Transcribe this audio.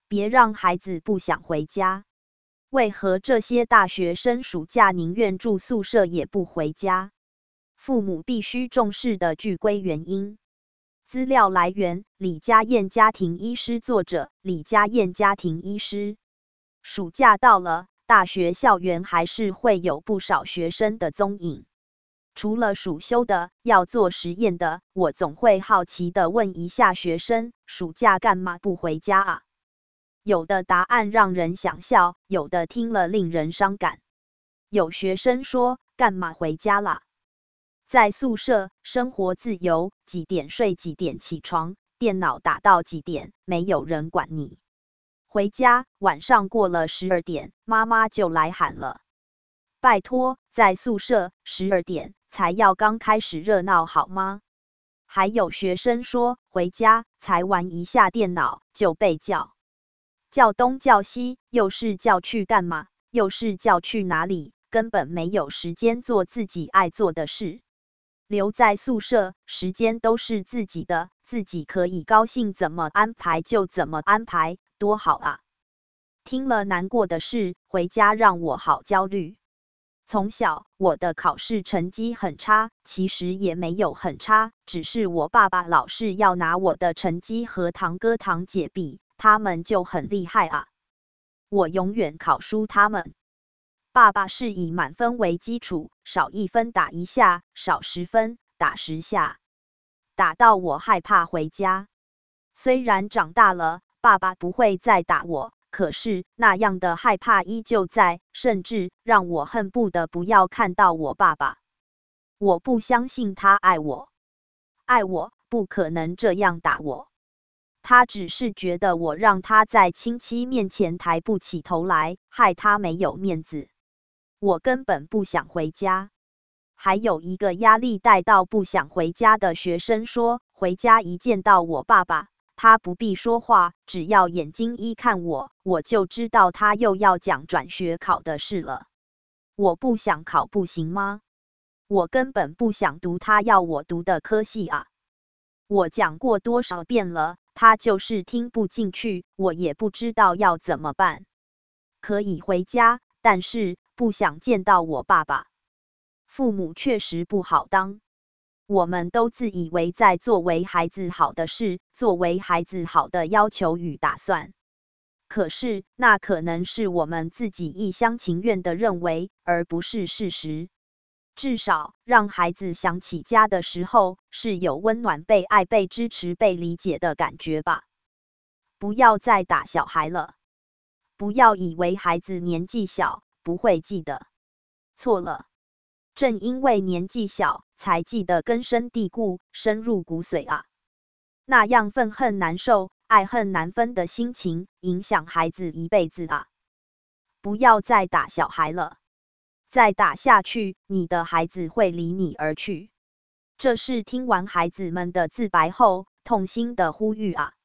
别让孩子不想回家。为何这些大学生暑假宁愿住宿舍也不回家？父母必须重视的巨龟原因。资料来源：李佳燕家庭医师，作者李佳燕家庭医师。暑假到了，大学校园还是会有不少学生的踪影。除了暑修的，要做实验的，我总会好奇的问一下学生，暑假干嘛不回家啊？有的答案让人想笑，有的听了令人伤感。有学生说，干嘛回家啦？在宿舍，生活自由，几点睡几点起床，电脑打到几点，没有人管你。回家，晚上过了12点，妈妈就来喊了。拜托，在宿舍12点才要刚开始热闹好吗？还有学生说，回家才玩一下电脑就被叫东叫西，又是叫去干嘛，又是叫去哪里，根本没有时间做自己爱做的事。留在宿舍，时间都是自己的，自己可以高兴怎么安排就怎么安排，多好啊！听了难过的事，回家让我好焦虑。从小，我的考试成绩很差，其实也没有很差，只是我爸爸老是要拿我的成绩和堂哥堂姐比，他们就很厉害啊。我永远考输他们。爸爸是以满分为基础，少1分打1下，少10分打10下，打到我害怕回家。虽然长大了，爸爸不会再打我，可是那样的害怕依旧在，甚至让我恨不得不要看到我爸爸。我不相信他爱我，爱我不可能这样打我。他只是觉得我让他在亲戚面前抬不起头来，害他没有面子。我根本不想回家。还有一个压力带到不想回家的学生说，回家一见到我爸爸，他不必说话，只要眼睛一看我，我就知道他又要讲转学考的事了。我不想考不行吗？我根本不想读他要我读的科系啊。我讲过多少遍了，他就是听不进去，我也不知道要怎么办。可以回家，但是不想见到我爸爸。父母确实不好当，我们都自以为在做为孩子好的事，作为孩子好的要求与打算。可是，那可能是我们自己一厢情愿的认为，而不是事实。至少，让孩子想起家的时候，是有温暖、被爱、被支持、被理解的感觉吧。不要再打小孩了。不要以为孩子年纪小，不会记得。错了。正因为年纪小，才记得根深蒂固，深入骨髓啊。那样愤恨难受、爱恨难分的心情，影响孩子一辈子啊。不要再打小孩了。再打下去，你的孩子会离你而去。这是听完孩子们的自白后，痛心的呼吁啊。